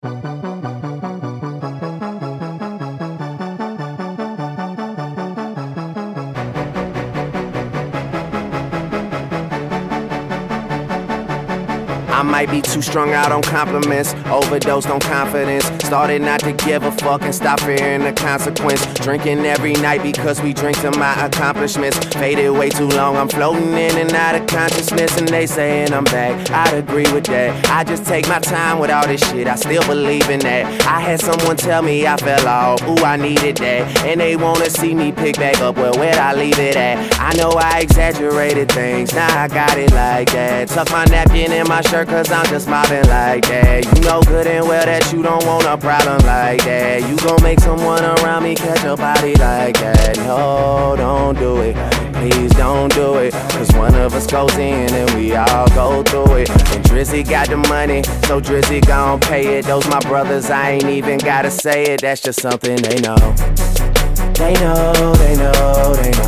I might be too strung out on compliments, overdosed on confidence. Started not to give a fuck and stop fearing the consequence. Drinking every night because we drink to my accomplishments. Faded way too long, I'm floating in and out of consciousness. And they saying I'm back, I'd agree with that. I just take my time with all this shit, I still believe in that. I had someone tell me I fell off, ooh, I needed that. And they wanna see me pick back up, well, where'd I leave it at? I know I exaggerated things, now I got it like that. Tuck my napkin in my shirt cause I'm just mobbing like that. You know good and well that you don't want a problem like that. You gon' make someone around me catch a body like that. No, don't do it, please don't do it. Cause one of us goes in and we all go through it. And Drizzy got the money, so Drizzy gon' pay it. Those my brothers, I ain't even gotta say it. That's just something they know. They know, they know, they know.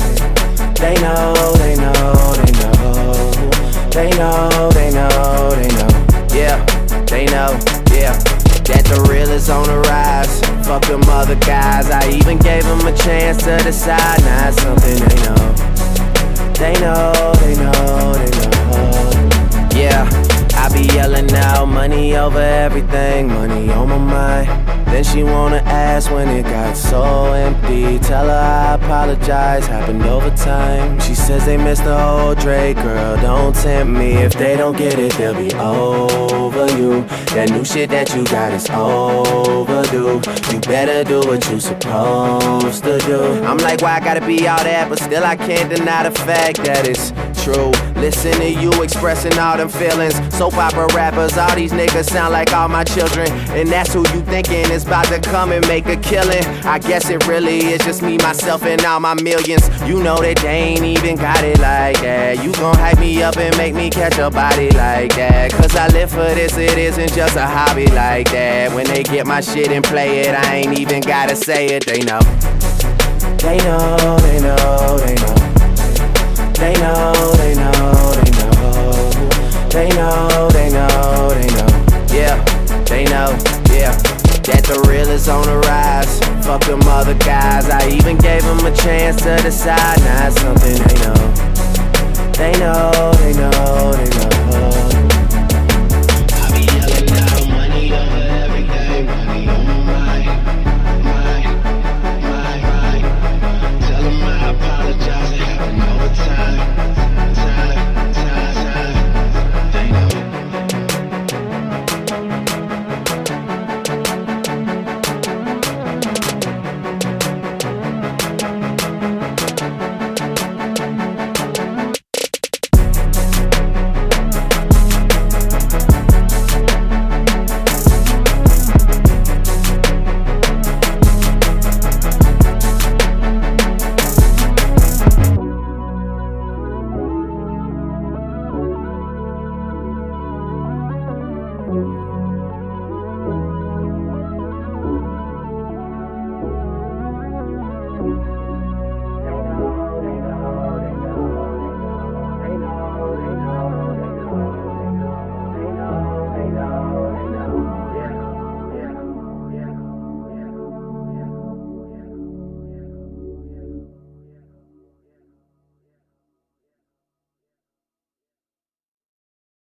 They know, they know, they know. They know, they know, they know. Yeah, they know, yeah. That the real is on the rise. Fuck them other guys. I even gave them a chance to decide. Now it's something they know. They know, they know, they know. Yeah, I be yelling out money over everything. Money on my mind. Then she wanna ask when it got so empty. Tell her I apologize, happened over time. She says they missed the old Drake, girl, don't tempt me. If they don't get it, they'll be over you. That new shit that you got is overdue. You better do what you supposed to do. I'm like, why I gotta be all that? But still I can't deny the fact that it's true. Listen to you expressing all them feelings. Soap opera rappers, all these niggas sound like all my children. And that's who you thinking is about to come and make a killing. I guess it really is just me, myself, and all my millions. You know that they ain't even got it like that. You gon' hype me up and make me catch a body like that. Cause I live for this, it isn't just a hobby like that. When they get my shit and play it, I ain't even gotta say it, they know. They know, they know, they know. They know, they know, they know. They know, they know, they know. Yeah, they know, yeah. That the real is on the rise. Fuck them other guys. I even gave them a chance to decide. Now it's something they know. They know, they know, they know. I be yelling out money over everything. Money on my mind, mind. Tell them I apologize. It happened over time. They know. Thank you.